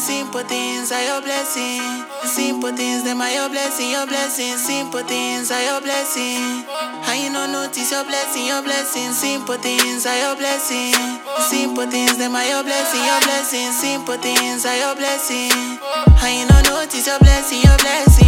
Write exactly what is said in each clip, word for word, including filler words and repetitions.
Simple things are your blessing. Simple things, them are your blessing, your blessing. Simple things are your blessing. How you no notice your blessing, your blessing. Simple things are your blessing. Simple things, them are your blessing, your blessing. Simple things are your blessing. How you no notice your blessing, your blessing.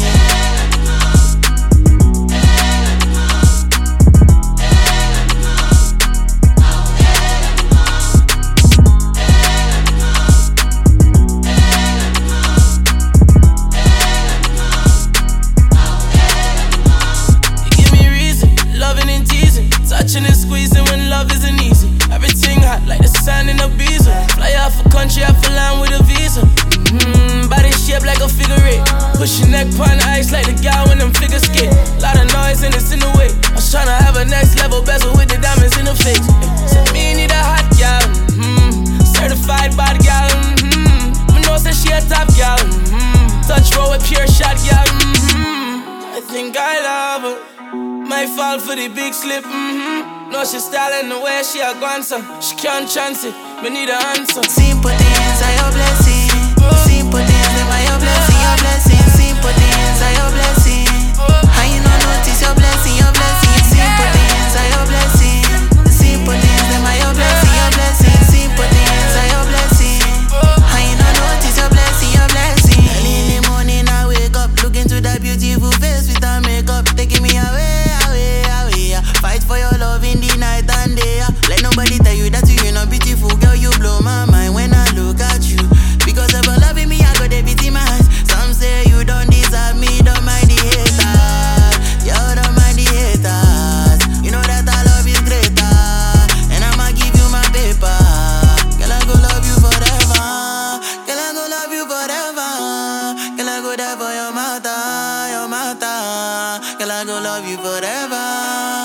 Touching and squeezing when love isn't easy. Everything hot like the sand in a visa. Fly off a country, I fly land with a visa. Mm-hmm, body shaped like a figure eight. Push your neck pon ice like the guy when them figure skate. Lot of noise and it's in the way. I was tryna have a next level bezel with the diamonds in the face. Said me need a hot gal, mm-hmm. Certified body gal, mm-hmm. Me know say she a top gal, mm-hmm. Touch roll with pure shot gal, mm-hmm. I think I love her. Might fall for the big slip, mm-hmm. No, she styling the way she a gone, so she can't chance it, me need an answer. Simple things are your blessing. Simple things, them are your blessing, your blessing. Simple things are your blessing. How you no notice your blessing, your blessing. Simple things are your blessing. Simple things, them are your blessing, your blessing. Simple things are your blessing. How you no notice your blessing, your blessing. Early in the morning I wake up, look into that beautiful face with her makeup, taking me away. Fight for your love in the night and day. Let nobody tell you that you're not beautiful, girl. You blow my mind when I look at you. Because of your loving me, I got a bit in my eyes. Some say you don't deserve me, don't mind the haters. You don't mind the haters. You know that I love you greater, and I'ma give you my paper. Girl, I go love you forever. Girl, I go love you forever. Girl, I go die for your mother, your mother. Girl, I go love you forever.